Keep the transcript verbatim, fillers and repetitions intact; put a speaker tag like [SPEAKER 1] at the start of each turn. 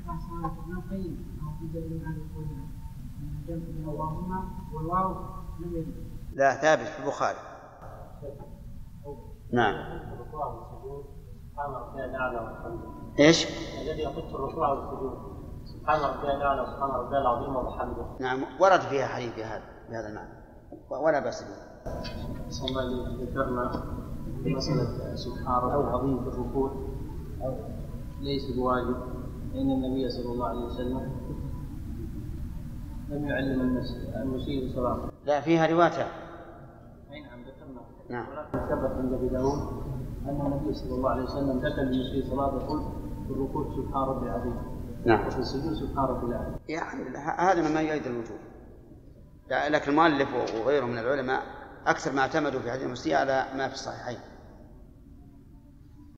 [SPEAKER 1] لا ثابت في البخاري. نعم. ايش؟
[SPEAKER 2] الذي يقص الركوع والسجود سبحان ربي الاعلى سبحان ربي العظيم وبحمده.
[SPEAKER 1] نعم ورد فيها حديث بهذا بهذا المعنى ولا بأس به.
[SPEAKER 2] صلى الله ذكرنا مسألة سبحان ربي العظيم في الركوع ليس بواجب لأن النبي صلى الله عليه وسلم لم يعلم الناس المسيء صلاته.
[SPEAKER 1] لا فيها رواية.
[SPEAKER 2] أي نعم ذكرنا.
[SPEAKER 1] نعم.
[SPEAKER 2] ولكن ثبت عند أبي داود أن النبي صلى الله عليه وسلم ذكر للمسيء صلاته يقول في الركوع سبحان ربي العظيم.
[SPEAKER 1] نعم.
[SPEAKER 2] وفي السجود سبحان ربي الأعلى.
[SPEAKER 1] يعني هذا ما يؤيد الوجوب. لكن المؤلف وغيره من العلماء أكثر ما اعتمدوا في حديث المسيء على ما في الصحيحين.